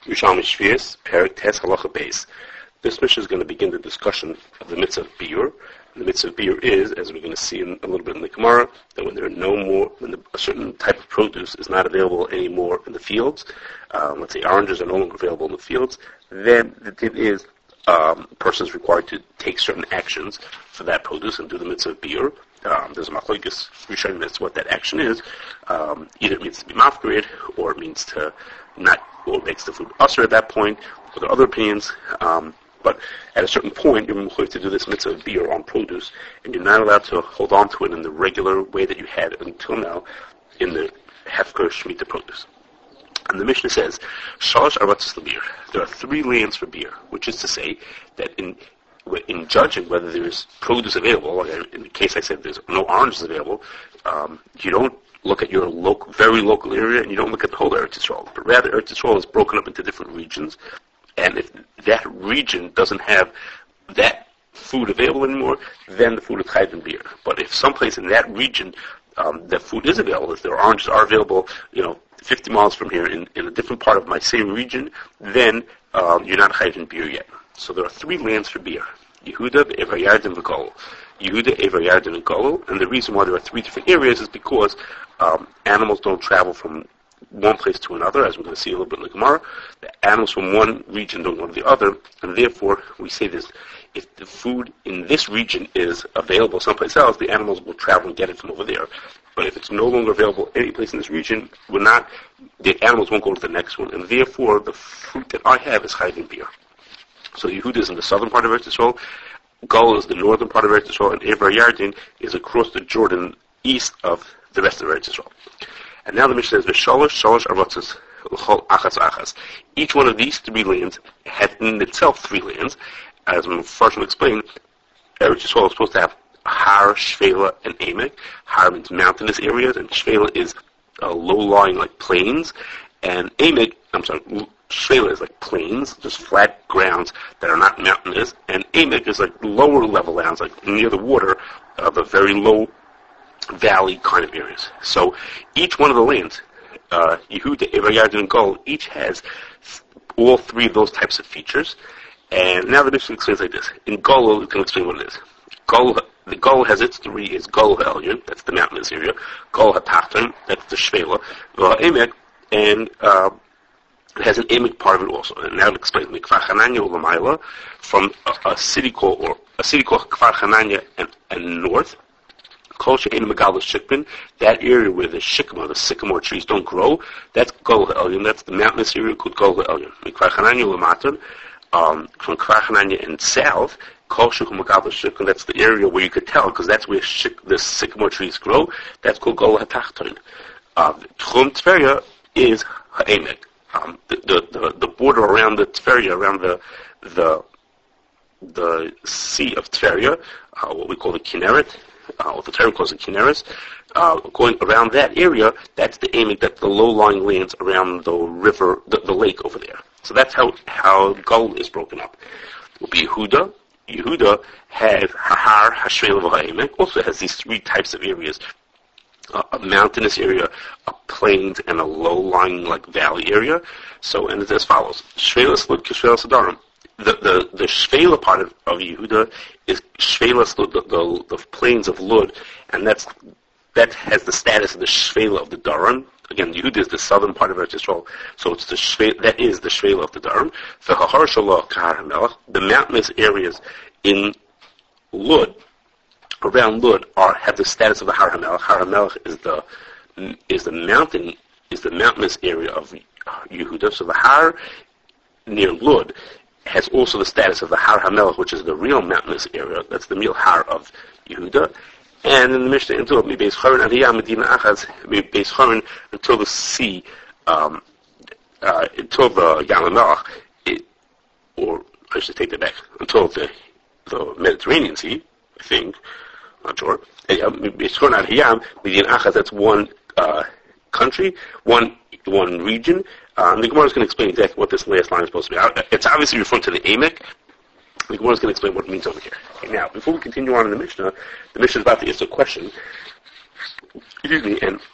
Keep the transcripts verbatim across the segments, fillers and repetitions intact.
Yerushalmi Shvius, Perek Tes Halacha Beis. This mission is going to begin the discussion of the mitzvah of biur. The mitzvah of biur is, as we're going to see in a little bit in the Gemara, that when there are no more, when the, a certain type of produce is not available anymore in the fields, um, let's say oranges are no longer available in the fields, then it is um, a person is required to take certain actions for that produce and do the mitzvah of biur. Um, there's a machlokes Rishonim as to what that action is. Um, either it means to be mafkarid, or it means to not, or it makes the food usher at that point, or there are other opinions. Um, but at a certain point, you're required to do this mitzvah of biur on produce, and you're not allowed to hold on to it in the regular way that you had until now in the hefker shemitah produce. And the Mishnah says, Shalosh aratzos lebir. There are three lands for beer, which is to say that in in judging whether there's produce available, like in the case I said there's no oranges available, um, you don't look at your local, very local area, and you don't look at the whole Eretz Yisrael, but rather Eretz Yisrael is broken up into different regions, and if that region doesn't have that food available anymore, then the food is chayv in beer. But if someplace in that region um, that food is available, if there are oranges are available, you know, fifty miles from here in, in a different part of my same region, then um, you're not chayv in beer yet. So there are three lands for beer: Yehuda, Ever Yarden, and Golul. Yehuda, Ever Yarden, and Golul. And the reason why there are three different areas is because um, animals don't travel from one place to another, as we're going to see a little bit in the Gemara. The animals from one region don't go to the other, and therefore we say this: if the food in this region is available someplace else, the animals will travel and get it from over there. But if it's no longer available any place in this region, we're not, the animals won't go to the next one, and therefore the fruit that I have is chayv in beer. So Yehuda is in the southern part of Eretz Yisrael, Golul is the northern part of Eretz Yisrael, and Ever Yarden is across the Jordan east of the rest of Eretz Yisrael. And now the Mishnah says, V'shalosh, shalosh aratzos, l'chol achas achas. Each one of these three lands has in itself three lands. As we first will explain, Eretz Yisrael is supposed to have Har, Shvela, and Emek. Har means mountainous areas, and Shvela is uh, low-lying like plains, and Emek, I'm sorry, Shvela is like plains, just flat grounds that are not mountainous, and Emek is like lower level lands, like near the water of a very low valley kind of areas. So each one of the lands, uh, Yehuda, Ever Yarden, and Golul, each has all three of those types of features. And now the Mishnah explains like this. In Golul, we can explain what it is. Golul, the Golul has its three, is Golul HaElyon, that's the mountainous area, Golul HaTachton, that's the Shvela, Emek, and uh, it has an Emek part of it also. And now it explains Kfar Hananya Ulamayla, from a, a city called or a city called Kfar Hananya and, and north. Kol she'ein megal shikmin, that area where the shikma, the sycamore trees don't grow, that's Golul HaElyon, that's the mountainous area called Golul HaElyon. Kfar Hananya Ulamatan, um, from Kfar Hananya and south, Kol she'ein megal shikmin, that's the area where you could tell, because that's where shik, the sycamore trees grow, that's called Golul HaTachton. Uh, Tchum Tveria is Ha'emek. Um, the, the, the, the border around the Tveria, around the the the Sea of Tveria, uh, what we call the Kinneret, uh, what the Torah calls the Kinneres, uh, going around that area, that's the Emek, that's the low-lying lands around the river, the, the lake over there. So that's how how Golul is broken up. It will be Yehuda. Yehuda has Har, Hashvela, Ha'emek, also has these three types of areas. Uh, a mountainous area, a plains, and a low-lying like valley area. So, and it's as follows: Shvela Slud Kishvela Sadarim. The the the Shvela part of, of Yehuda is Shvela Slud, the, the the plains of Lud, and that's that has the status of the Shvela of the Daran. Again, Yehuda is the southern part of Eretz Yisrael, so it's the Shvela, that is the Shvela of the Daran. The Hahar Shalah Kahar HaMelech, the mountainous areas in Lud, around Lud, are have the status of the Har HaMelech. Har HaMelech is the is the mountain is the mountainous area of Yehuda. So the Har near Lud has also the status of the Har HaMelech, which is the real mountainous area. That's the real Har of Yehuda. And in the Mishnah, until Beis Chorin Aliyah Medina Achaz, Beis Chorin, until the sea, um, uh, until the Yam HaMelech, it, or I should take that back, until the the Mediterranean Sea, I think. Not sure. Beis Chorin Aliyah Medina Achaz, that's one uh, country, one one region. Um, the Gemara is going to explain exactly what this last line is supposed to be. It's obviously referring to the Emek. The Gemara is going to explain what it means over here. Okay, now, before we continue on in the Mishnah, the Mishnah is about to answer a question. Excuse me, and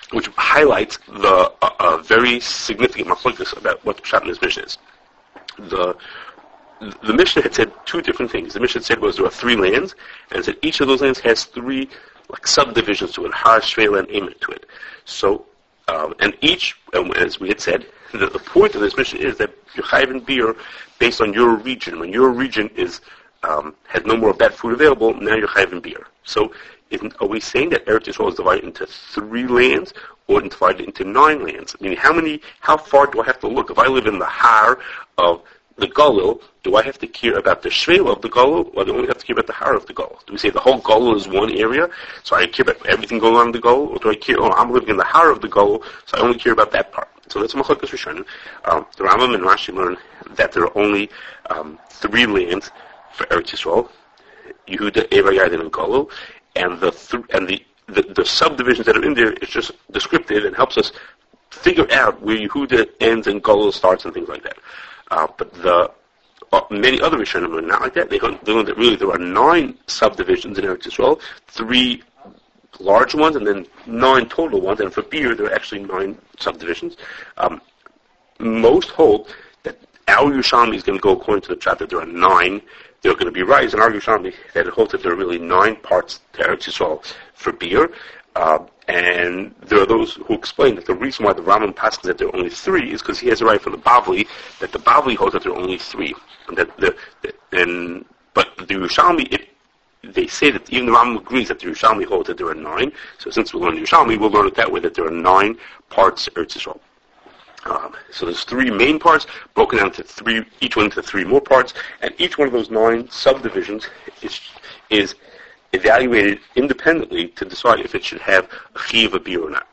which highlights the uh, uh, very significant machlokes about what the pshat in this Mishnah is. The the Mishnah had said two different things. The Mishnah said was there are three lands, and it said each of those lands has three like subdivisions to it, Har, Shvela, and Emet to it. So, um, and each, um, as we had said, the, the point of this Mishnah is that you're chayv beer based on your region. When your region is um, has no more of that food available, now you're chayv beer. So, isn't, are we saying that Eretz Yisrael is divided into three lands or divided into nine lands? I mean, how many, how far do I have to look? If I live in the Har of the Galil, do I have to care about the Shvela of the Galil, or do I only have to care about the Har of the Galil? Do we say the whole Galil is one area, so I care about everything going on in the Galil, or do I care, oh, I'm living in the Har of the Galil, so I only care about that part? So that's Machlokes Rishonim. Um, the Rambam and Rashi learn that there are only um, three lands for Eretz Yisrael, Yehuda, Ever, Yarden, and Galil, and the th- and the, the the subdivisions that are in there is just descriptive and helps us figure out where Yehuda ends and Galil starts and things like that. Uh, but the uh, many other Rishonim are not like that. They learn that really there are nine subdivisions in Eretz Yisrael, three large ones and then nine total ones. And for beer, there are actually nine subdivisions. Um, most hold that our Yerushalmi is going to go according to the pshat that there are nine. There are going to be right, and our Yerushalmi that it holds that there are really nine parts to Eretz Yisrael for beer. Uh, and there are those who explain that the reason why the Rambam passes that there are only three is because he has a right from the Bavli that the Bavli holds that there are only three. And that the, the and but the Yerushalmi, it, they say that even the Rambam agrees that the Yerushalmi holds that there are nine. So since we learn Yerushalmi, we'll learn it that way that there are nine parts of Eretz Yisrael. Um, so there's three main parts broken down into three, each one into three more parts, and each one of those nine subdivisions is is evaluated independently to decide if it should have a chiv of beer or not.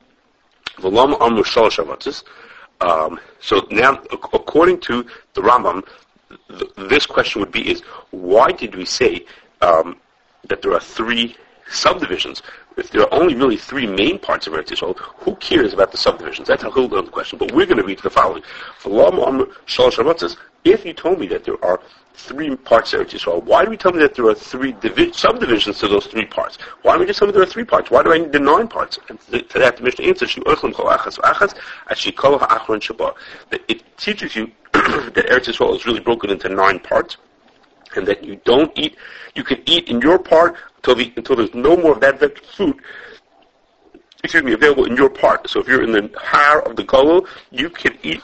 Um, so now, according to the Rambam, th- this question would be: is why did we say um, that there are three subdivisions? If there are only really three main parts of Eretz Yisrael, who cares about the subdivisions? That's how he'll learn the question. But we're going to read the following: if you told me that there are three parts of Eretz Yisrael, why do we tell me that there are three divi- subdivisions to those three parts? Why don't we just tell me there are three parts? Why do I need the nine parts? And to, to that, the Mishnah answers, that it teaches you that Eretz Yisrael is really broken into nine parts, and that you don't eat, you can eat in your part until, the, until there's no more of that food, excuse me, available in your part. So if you're in the Har of the Galil, you can eat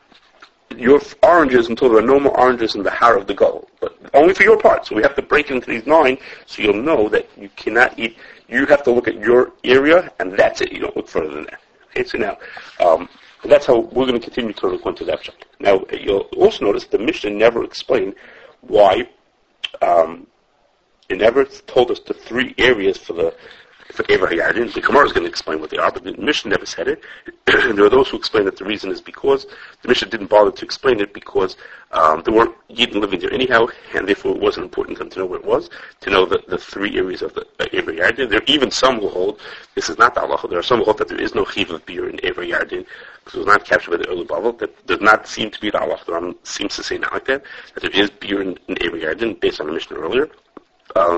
your oranges until there are no more oranges in the Har of the Galil, but only for your part. So we have to break it into these nine, so you'll know that you cannot eat. You have to look at your area, and that's it. You don't look further than that. Okay, so now, um, that's how we're going to continue to look into that chapter. Now, you'll also notice the Mishnah never explained why. Um, it never told us the three areas for the for Ever Hayardin. The Gemara is going to explain what they are, but the Mishnah never said it. And there are those who explain that the reason is because the Mishnah didn't bother to explain it because um, there weren't Yidden living there anyhow, and therefore it wasn't important to them to know where it was, to know the, the three areas of the uh, Ever Hayardin. There are even some who hold, this is not the halacha, there are some who hold that there is no chiv of beer in Ever Hayardin, because it was not captured by the early Bavel. That does not seem to be the halacha. The Rambam seems to say not like that, that there is beer in, in Ever Hayardin, based on the Mishnah earlier. Uh,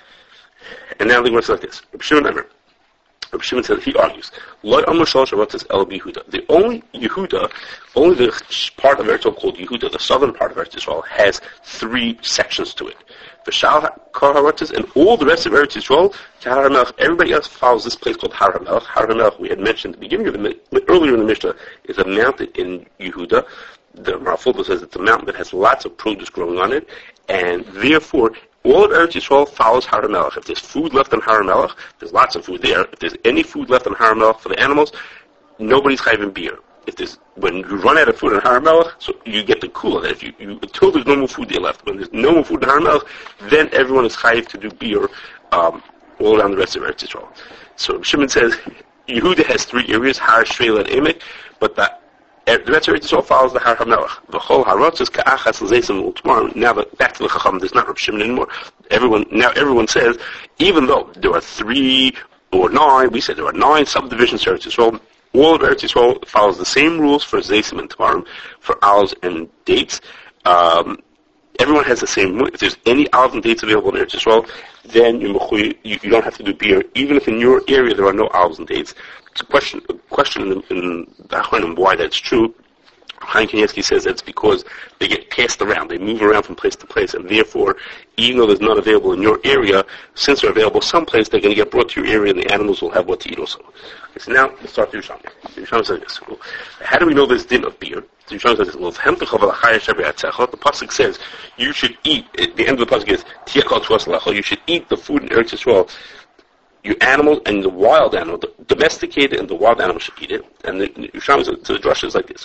and now the Gemara says like this. Rabbi Shimon Emer. Rabbi Shimon says, he argues, Loi Amar Shalosh Aratzos El Yehuda. The only Yehuda, only the part of Eretz Yisrael called Yehuda, the southern part of Eretz Yisrael, has three sections to it. V'shal Kar Haratzos, and all the rest of Eretz Yisrael, Har HaMelech, everybody else follows this place called Har HaMelech. Har HaMelech, we had mentioned at the beginning of the, earlier in the Mishnah, is a mountain in Yehuda. The Rafulba says it's a mountain that has lots of produce growing on it, and therefore, all of Eretz Yisrael follows Har HaMelech. If there's food left on Har HaMelech, there's lots of food there. If there's any food left on Har HaMelech for the animals, nobody's chayving beer. If there's, when you run out of food on Har HaMelech, so you get the kula. That if you, you, until there's no more food there left, when there's no more food on Har HaMelech, then everyone is chayiv to do beer um, all around the rest of Eretz Yisrael. So Shimon says, Yehuda has three areas, Har, Shvela, and Emek, but the The rest of Eretz Yisrael follows the Har HaMelech. The whole Haratzos ka'achas l'zeisim tomorrow. Now that back to the Chacham, there's not Reb Shimon anymore. Everyone now everyone says, even though there are three or nine, we said there are nine subdivisions to Eretz Yisrael. All of Eretz Yisrael follows the same rules for zeisim and tomorrow, for olives and dates. Um, everyone has the same. If there's any olives and dates available in Eretz Yisrael, then you, you, you don't have to do beer, even if in your area there are no olives and dates. it's a question, a question in the, in the Achronim why that's true. Chaim Kanievsky says that's because they get passed around. They move around from place to place, and therefore, even though there's none available in your area, since they're available someplace, they're going to get brought to your area, and the animals will have what to eat also. Okay, so now, let's start the Yerushalmi. The Yerushalmi says this. How do we know this din of beer? The Yerushalmi says this. The pasuk says you should eat. The end of the pasuk is you should eat the food in Eretz Yisrael. Your animals and the wild animal, the domesticated and the wild animal should eat it. And the Yerushalmi to the drush is like this: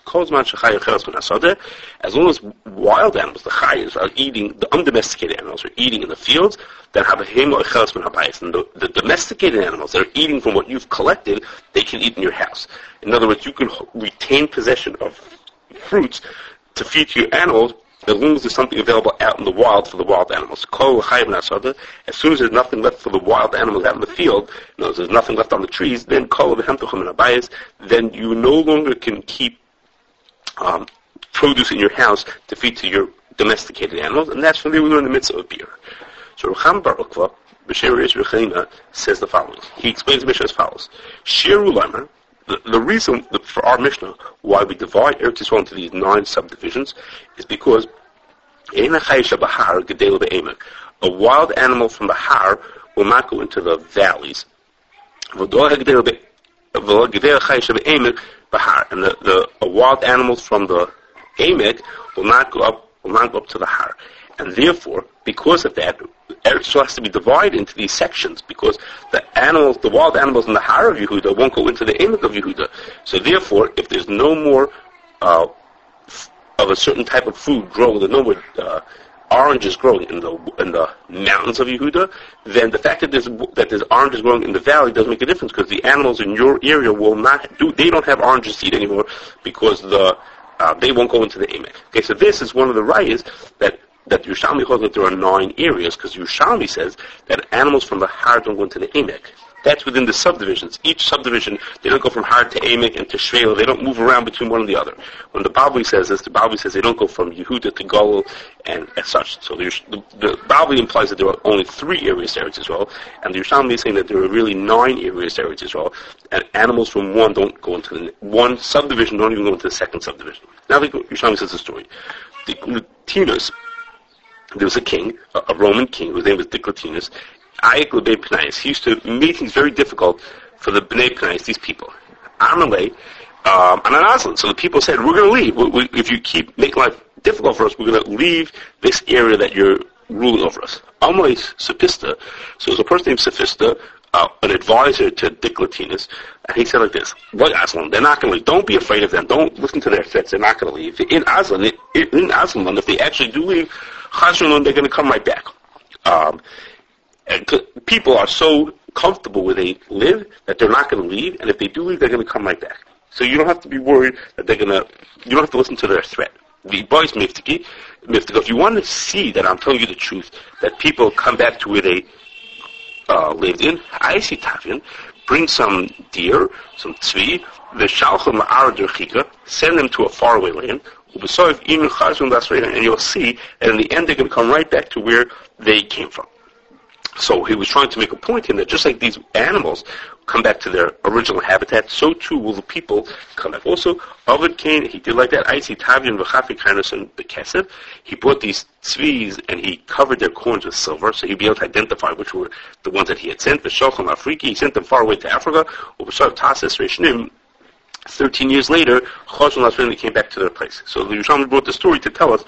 as long as wild animals, the chayes, are eating, the undomesticated animals are eating in the fields, then have a hemo echelas min habayis. And the, the domesticated animals that are eating from what you've collected, they can eat in your house. In other words, you can retain possession of fruits to feed to your animals, as long as there's something available out in the wild for the wild animals. As soon as there's nothing left for the wild animals out in the field, in other words, there's nothing left on the trees, then then you no longer can keep um, produce in your house to feed to your domesticated animals, and that's when they learn the mitzvah of beer. So Rucham Bar Ukva, B'Sher Reish Rechina, says the following. He explains the Mishnah as follows. Shiru Lamer, The, the reason that for our Mishnah why we divide Eretz Yisrael into these nine subdivisions is because a wild animal from the Har will not go into the valleys. And the, the a wild animals from the Emek will not go up will not go up to the Har. And therefore, because of that, Eretz Yisrael has to be divided into these sections, because the animals, the wild animals in the Har of Yehuda won't go into the Emek of Yehuda. So therefore, if there's no more uh, f- of a certain type of food growing, there's no more uh, oranges growing in the in the mountains of Yehuda, then the fact that there's that there's oranges growing in the valley doesn't make a difference, because the animals in your area will not do. They don't have oranges to eat anymore, because the uh, they won't go into the Emek. Okay, so this is one of the rayas that. that Yerushalmi holds that there are nine areas, because Yerushalmi says that animals from the Har don't go into the Emek. That's within the subdivisions. Each subdivision, they don't go from Har to Emek and to Shvela. They don't move around between one and the other. When the Bavli says this, the Bavli says they don't go from Yehuda to Golul and as such. So the, the, the Bavli implies that there are only three areas to Eretz Yisrael, and the Yerushalmi is saying that there are really nine areas to Eretz Yisrael, and animals from one don't go into the one subdivision, don't even go into the second subdivision. Now the Yerushalmi says the story. The Tinus, there was a king, a, a Roman king, whose name was Diocletianus. Ayek l'bnei Pnais. He used to make things very difficult for the bnei Pnais, these people. Amalei, um, and an Aslan. So the people said, "We're going to leave. We, we, if you keep making life difficult for us, we're going to leave this area that you're ruling over us." Amalei Sophista. So there's a person named Sophista, uh, an advisor to Diocletianus, and he said like this: "Look, Aslan, they're not going to leave. Don't be afraid of them. Don't listen to their threats. They're not going to leave. In Aslan, in Aslan, if they actually do leave, they're going to come right back." Um, and people are so comfortable where they live that they're not going to leave, and if they do leave, they're going to come right back. So you don't have to be worried that they're going to. You don't have to listen to their threat. The boys miftiki, miftiki. If you want to see that I'm telling you the truth, that people come back to where they uh, lived in, I see Tavian. Bring some deer, some tzvi, the shalchim ma'ar, send them to a faraway land. And you'll see that in the end they're going to come right back to where they came from. So he was trying to make a point in that just like these animals come back to their original habitat, so too will the people come back. Also, Ovid Cain, he did like that. I see Tavian v'chafik Hanuson b'kesev. He brought these tzvis and he covered their corns with silver, so he'd be able to identify which were the ones that he had sent. V'shalcham Afriki, he sent them far away to Africa. U'b'shav Tasis Reshnim. Thirteen years later, Choshen Lasrin came back to their place. So the Yerushalmi brought the story to tell us,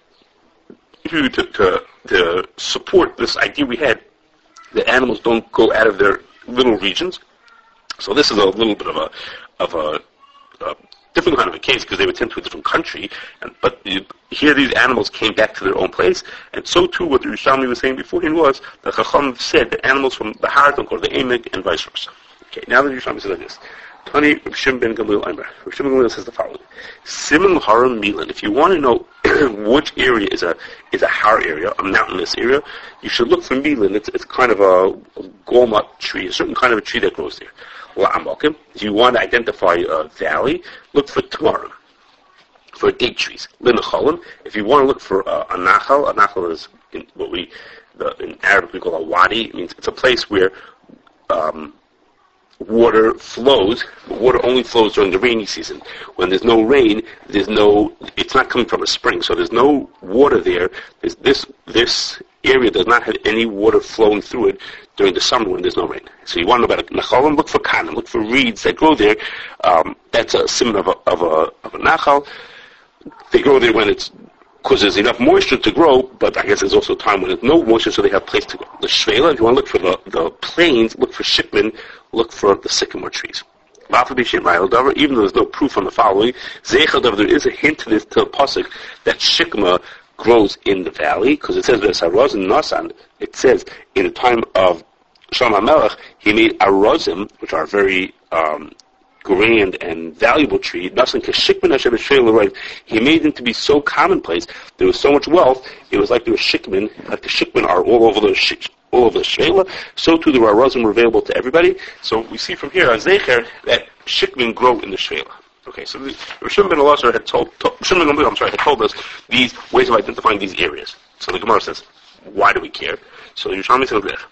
to, to, to support this idea we had that animals don't go out of their little regions. So this is a little bit of a of a, a different kind of a case, because they were sent to a different country, and but you, here these animals came back to their own place, and so too what the Yerushalmi was saying beforehand was that Chacham said that animals from the Har don't go to the Emek and vice versa. Okay, now the Yerushalmi says like this. Tani Rav Shimon ben Gamliel Aimer. Rav Shimon ben Gamliel says the following: Siman Haram Milan. If you want to know which area is a is a har area, a mountainous area, you should look for Milan. It's it's kind of a, a golmut tree, a certain kind of a tree that grows there. La'amokim. If you want to identify a valley, look for Tamarim, for date trees. Linacholim. If you want to look for uh, a nachal, a nachal is in what we the, in Arabic we call a wadi. It means it's a place where um, water flows, but water only flows during the rainy season. When there's no rain, there's no, it's not coming from a spring, so there's no water there. There's this, this area does not have any water flowing through it during the summer when there's no rain. So you want to know about a nachalim, look for kanim, look for reeds that grow there. Um, that's a symbol of a, of a, of a nachal. They grow there when it's, because there's enough moisture to grow, but I guess there's also time when there's no moisture, so they have place to grow. The shvela, if you want to look for the, the plains, look for shikman, look for the sycamore trees. Even though there's no proof on the following, there is a hint to this, to the pasuk, that shikma grows in the valley, because it says there's aroz and nasan. It says in the time of Shlomo HaMelech, he made arozim, which are very um, grand and valuable tree. Nasan keshikman Hashem shvela. He made them to be so commonplace. There was so much wealth. It was like there was shikman, like the shikman are all over the sh- all over the shvela. So too the arozim were available to everybody. So we see from here, Zecher, that shikman grow in the shvela. Okay, so Rishon ben Elazar had told, told Rishon ben I'm sorry, had told us these ways of identifying these areas. So the Gemara says, why do we care? So Yerushalmi says there.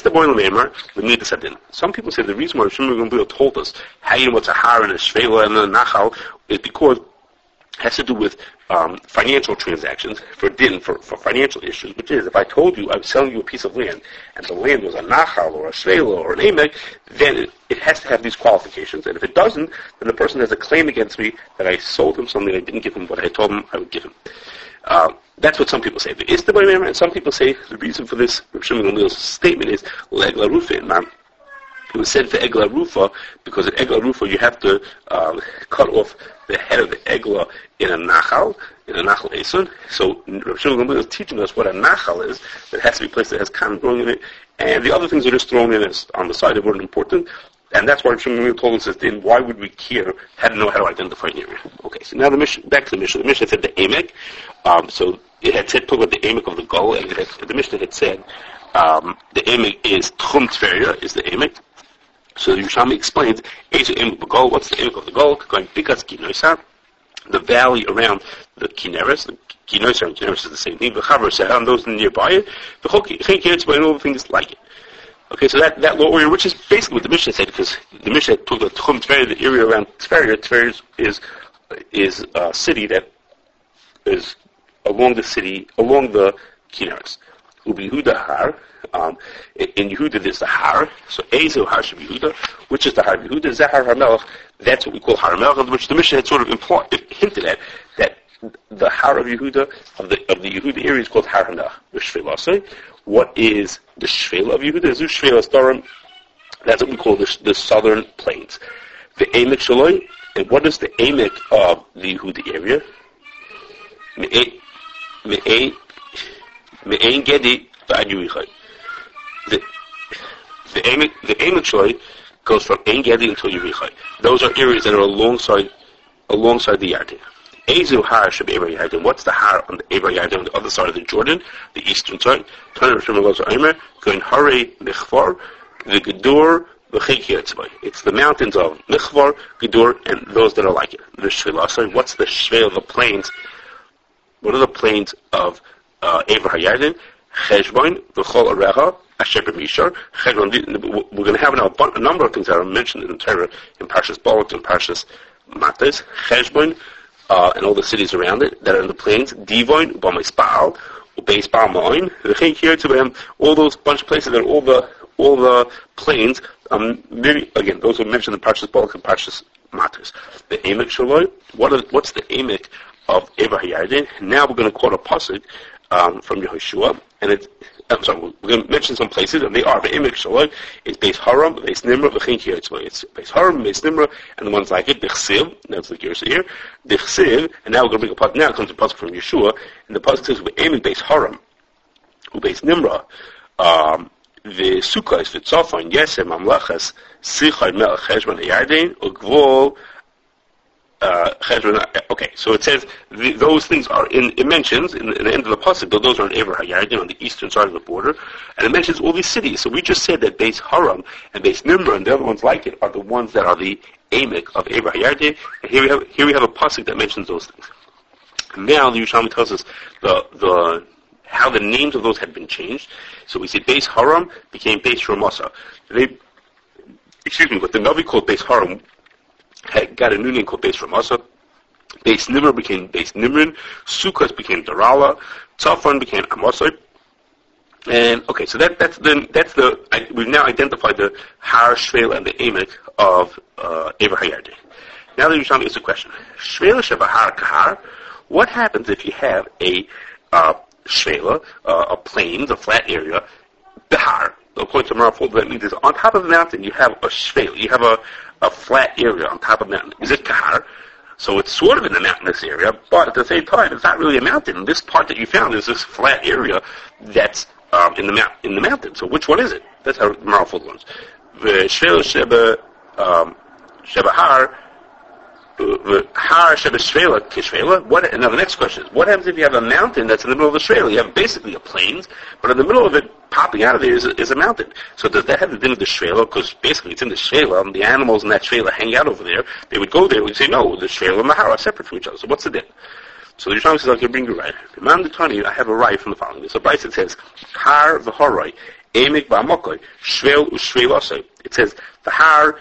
Some people say the reason why Rishon ben told us how you know what's a har and a shvela and a nachal is because it has to do with um, financial transactions for din, for, for financial issues, which is if I told you I was selling you a piece of land and the land was a nachal or a shvela or an emek, then it, it has to have these qualifications. And if it doesn't, then the person has a claim against me that I sold him something I didn't give him what I told him I would give him. Uh, that's what some people say. The Istaboy, and some people say the reason for this Rishon statement is Legla Rufa. Now, it was said for Egla Rufa because at Egla Rufa you have to um, cut off the head of the Egla in a Nachal, in a Nachal Esun. So Rishon is teaching us what a Nachal is, that has to be placed that has cotton growing in it, and the other things are just thrown in as on the side that weren't important. And that's why Rishon told us that then why would we care how to know how to identify an area? Okay, so now the mission, back to the Mishnah. The Mishnah said the Emek. Um, so it had said, talk about the Emek of the Gull, and it had, the Mishnah had said um, the Emek is Tchum Tveria, is the Emek. So the Yerushalmi explains, what's the Emek of the Gull? Going Bikas Kinoisar, the valley around the Kineres, the Kinoisar and Kineres is the same thing, the Chavar and those nearby it, the Chok, and all the things like it. Okay, so that, that low area, which is basically what the Mishnah said, because the Mishnah took the Tchum Tveria, the area around Tveria. Tveria is, is a city that is along the city, along the Kineres. Ubi Yehuda Har, um, in Yehuda there's the Har, so Ezo Har should be Yehuda, which is the Har of Yehuda, Zahar HaMelech, that's what we call Har HaMelech, which the Mishnah had sort of implied, hinted at, that the Har of Yehuda, of the, of the Yehuda area is called Har HaMelech, the Shvelasai. What is the Shvela of Yehuda? Is Shvela Starim? That's what we call the, the southern plains. The Emek Shaloi, and what is the Emek of the Yehuda area? Me'ein Gedi v'ad Yerichai. The the Emek the Emek Shaloi goes from Ein Gedi until Yerichai. Those are areas that are alongside alongside the Yarden. Ezu Har should be Eber Yarden. What's the Har on the Eber Yarden on the other side of the Jordan, the eastern side? Going Hare Michvar, the Gedur, the Chekiyat. It's the mountains of Michvar, Gedur, and those that are like it. The Shvelasai. What's the Shvel, the plains? What are the plains of uh, Eber Yarden? Cheshbon, the Chol Areha, Asher B'Mishar. Cheshbon. We're going to have now a number of things that are mentioned in the Torah in Parshas Balak and Parshas Matas. Cheshbon. Uh, and all the cities around it that are in the plains, Divoin, Bamispal, Beis Balmoin, all those bunch of places that are all the all the plains. Um, maybe again, those who mentioned in Parshas Balak and Parshas Matas. The Emek Shaloi. What are, what's the Emek of Eber Hayarden? Now we're going to quote a pasuk um, from Yehoshua, and it's. I'm sorry, we're going to mention some places, and they are the Emek Shaloi. It's Beis Haram, Beis Nimra, V'chein Kiyatzvah. It's Beis Haram, Beis Nimra, and the ones like it, Dichsiv. That's the Gersa here. Dichsiv, and now we're going to bring a pasuk. Now it comes a pasuk from Yeshua, and the pasuk says, "We're aiming Beis Haram, Beis Nimra, um, the Sukkos, V'tzafon, Yesem, Mamlachas, Sichai Melech Cheshbon Yarden, Ugvol." Uh, okay, so it says the, those things are in. It mentions in, in the end of the pasuk that those are in Eber Hayarden on the eastern side of the border, and it mentions all these cities. So we just said that Beis Haram and Beis Nimra and the other ones like it are the ones that are the Emek of Eber Hayarden. And here we have here we have a pasuk that mentions those things. And now the Yerushalmi tells us the the how the names of those had been changed. So we see Beis Haram became Beis Ramasa. They excuse me, but the Navi called Beis Harim had got a new name called Beis Ramasa. Beis Nimr became Beis Nimrin. Sukkot became Darala. Tzafon became Amosai. And okay, so that that's the that's the I, we've now identified the Har, Shvel, and the Emek of uh, Ever Hayardi. Now the Yerushalmi is a question: Shvel Shevahar Kahar. What happens if you have a uh, Shvela, uh, a plains, a flat area, Behar? According to Marafol, that means is on top of the mountain you have a Shvela, you have a, a flat area on top of the mountain. Is it Kahar? So it's sort of in the mountainous area, but at the same time, it's not really a mountain. This part that you found is this flat area that's um, in the mount in the mountain. So which one is it? That's how Marafol learns. The Shvela Sheba um, Shebahar. Har Shebeshvela Kishvela. What? Now the next question is: what happens if you have a mountain that's in the middle of the shvela? You have basically a plains, but in the middle of it, popping out of there is a, is a mountain. So does that have to do with the shvela? Because basically it's in the shvela, and the animals in that shvela hang out over there. They would go there. We'd say no, the shvela and the har are separate from each other. So what's the difference? So the Yerushalmi says, "I'll bring you right." Imam Detani, I have a right from the following. There's a Bryce that says Har v'Horai Emek v'Amokoi Shvel u'Shvelasai. It says the har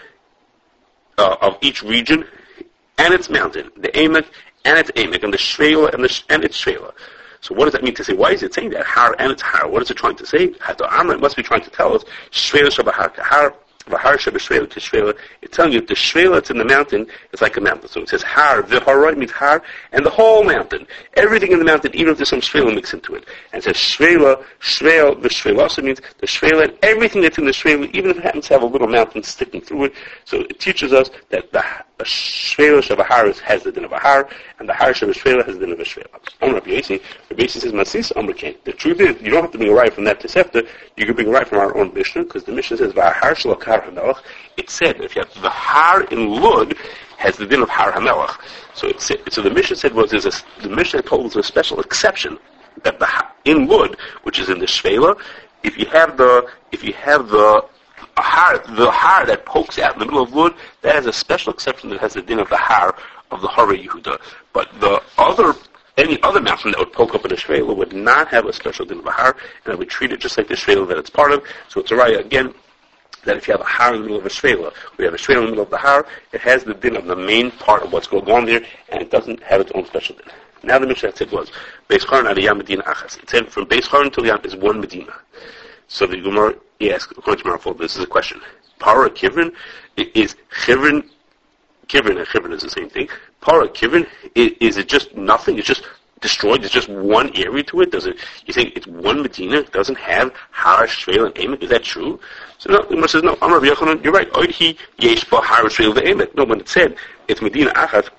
uh, of each region and its mountain, the Emek and its Emek, and the Shvela and, the, and its Shvela. So what does that mean to say? Why is it saying that? Har and its Har. What is it trying to say? It must be trying to tell us, Shvela Shabahar Har, V'Har Shabashvela Kishvela. It's telling you the Shvela that's in the mountain is like a mountain. So it says Har, V'Harai means Har, and the whole mountain. Everything in the mountain, even if there's some Shvela mixed into it. And it says Shvela, Shvel, V'Shvela also means the Shvela, and everything that's in the Shvela, even if it happens to have a little mountain sticking through it. So it teaches us that the a Shvela Shabahar has the din of a Har, and the Har Shabashvela has the din of a Shvela. Amr Rabbi Yosi, Rabbi Yosi says, Masis Amr Kain. The truth is, you don't have to bring a right from that to Sefta, you can bring a right from our own Mishnah, because the Mishnah says, V'Har Shalakar HaMelech. It said, if you have the Har in Lud, has the din of Har HaMelech. So it said, so the Mishnah said was, there's a, the Mishnah told us a special exception, that the in Lud, which is in the Shvela, if you have the, if you have the, A har, the har that pokes out in the middle of Lud, that has a special exception that has the din of the har of the Hara Yehuda. But the other, any other mountain that would poke up in a shvela would not have a special din of a har, and it would treat it just like the shvela that it's part of. So it's a raya again that if you have a har in the middle of a shvela, we have a shvela in the middle of the har, it has the din of the main part of what's going on there, and it doesn't have its own special din. Now the Mishnah said was Beis Harim Aliyah Medina Achas. It said from Beis Harim to Yam is one Medina. So the Gemara asks, according to Marafol, this is a question. Para Kivrin is Kivrin, Kivrin and Kivrin is the same thing. Para Kivrin, is, is it just nothing? It's just destroyed? There's just one area to it? Does it? You think it's one Medina? It doesn't have Har, Shvel, and Emek? Is that true? So no, the Gemara says, no, Amar Yochanan, you're right. Oidhi Yesh Ba Har, Shvel, and Emek. No, when it said it's Medina Achat,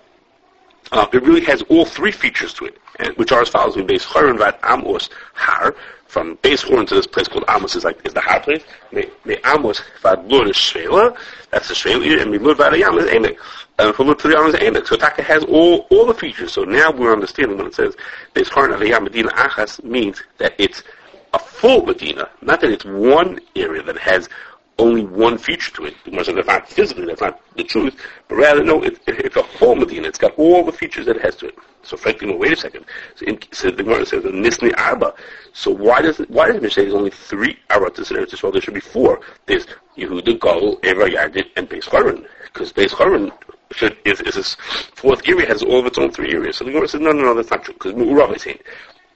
uh, it really has all three features to it, and, which are as follows: in Beis Harim Vat Amos Har. From Beis Harim to this place called Amos is like is the Har place. Me Amos Vat Lud is Shvela. That's the Shvela, and me Lud Vat Yam is Emek. And from Lud to Yam is Emek. So Taka has all all the features. So now we're understanding when it says Beis Harim Aliyah Medina Achas means that it's a full Medina, not that it's one area that has only one feature to it. That's not physically, that's not the truth, but rather, no, it, it, it's a full Medina. It's got all the features that it has to it. So frankly, no, wait a second. So, in, so the Gemara says, Nisni Arba. So why does it, why does it say there's only three Aratas in Eretz Yisrael? There should be four. There's Yehuda, Gal, Ever, Yardin, and Beis Harim. Because Beis Harim should, is, is this fourth area, has all of its own three areas. So the Gemara says, no, no, no, that's not true. Because Mu'urav is saying,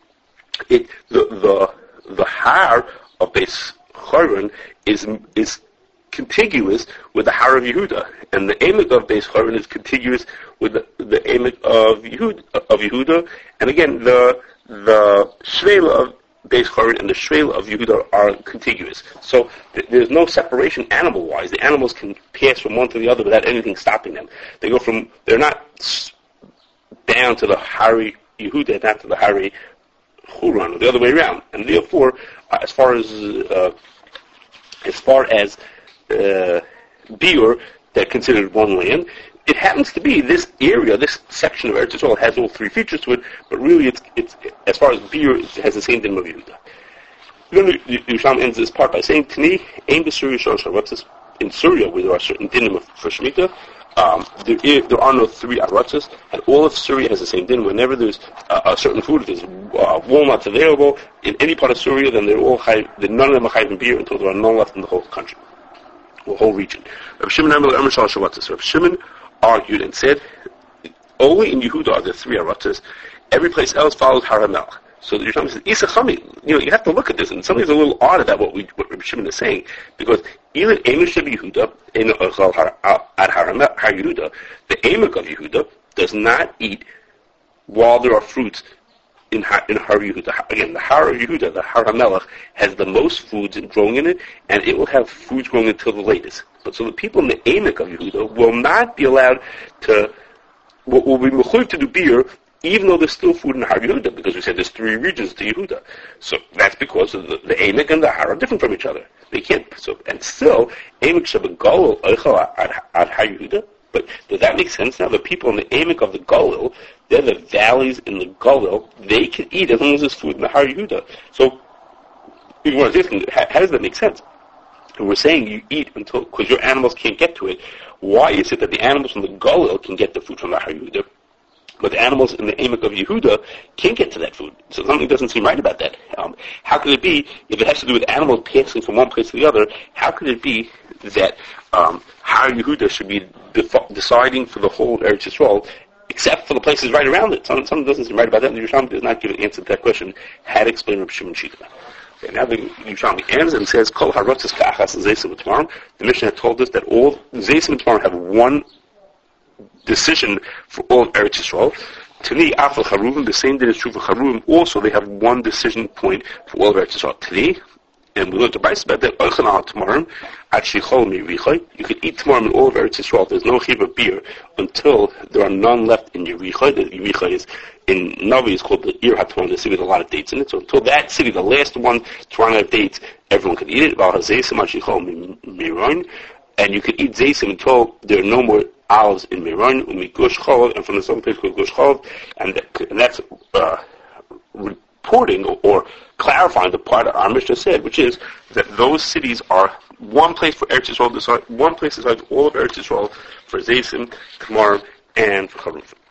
it, the, the, the Har of Beis Harim is is contiguous with the Har of Yehuda, and the Emek of Beis Harim is contiguous with the, the Emek of Yehuda, of Yehuda, and again the the Shvela of Beis Harim and the Shvela of Yehuda are contiguous. So th- there's no separation animal-wise. The animals can pass from one to the other without anything stopping them. They go from they're not down to the Hari Yehuda, not to the Hari Huron, or the other way around, and therefore, uh, as far as uh, as far as uh, Biur, they're considered one land. It happens to be this area, this section of Eretz Yisrael has all three features to it, but really, it's it's as far as Biur, it has the same din of Yehuda. Then Yerushalmi ends this part by saying, "Tani aim the Surya Shosha." What's this? In Syria, where there are certain dinim for Shemitah, um, there, is, there are no three aratzas, and all of Syria has the same din. Whenever there's uh, a certain food, if there's uh, walnuts available in any part of Syria, then they're all high, then none of them are high in beer until there are none left in the whole country. the whole region. Rav Shimon Rav Shimon argued and said, only in Yehuda are there three aratas. Every place else follows Har HaMelech. So the Yerushalmi says, Isa Chami, you know, you have to look at this, and something's a little odd about what we, what Rav Shimon is saying, because even Amish of Yehuda, in at Har Yehuda, the Amak of Yehuda does not eat while there are fruits in Har, in Har Yehuda. Again, the Har Yehuda, the Har HaMelech, has the most foods growing in it, and it will have foods growing until the latest. But so the people in the Amak of Yehuda will not be allowed to, will, will be mechuyev to do beer, even though there's still food in Har Yehuda, because we said there's three regions to Yehuda. So that's because of the, the Amek and the Har are different from each other. They can't, so, and still, Amek Shabbat Golil Eichel at Har Yehuda. But does that make sense now? The people in the Amek of the Golil, they're the valleys in the Golil, they can eat as long as there's food in the Har Yehuda. So, you want to ask, how, how does that make sense? And we're saying you eat until, because your animals can't get to it. Why is it that the animals from the Golil can get the food from the Har Yehuda, but the animals in the Amek of Yehuda can't get to that food? So something doesn't seem right about that. Um, how could it be, if it has to do with animals passing from one place to the other, how could it be that um, Har Yehuda should be def- deciding for the whole Eretz Yisrael, except for the places right around it? Something, something doesn't seem right about that, and the Yerushalmi does not give an answer to that question. How to explain Rav Shimon Shita? Okay, now the Yerushalmi ends and says, Kol harotzes ka'achas zeisim v'tamarim. The Mishnah had told us that all zeisim and tamarim have one decision for all of Eretz Yisrael. Today, Afal Haruvim, the same thing is true for Haruvim. Also, they have one decision point for all of Eretz Yisrael. Today, and we learned the Bryce about that, you can eat tamarim in all of Eretz Yisrael. There's no chiv beer until there are none left in Yericha. The Yericha is, in Navi, is called the Ir HaTamarim, the city with a lot of dates in it. So until that city, the last one to run out of dates, everyone can eat it. And you can eat zeisim until there are no more olives in Miron, Gush Cholav, and from the southern place called Gush Cholav, and, that, and that's uh, reporting or, or clarifying the part our Mishnah said, which is that those cities are one place for Eretz Yisrael, one place besides all of Eretz Yisrael for zeisim, tamarim, and for Haruvim.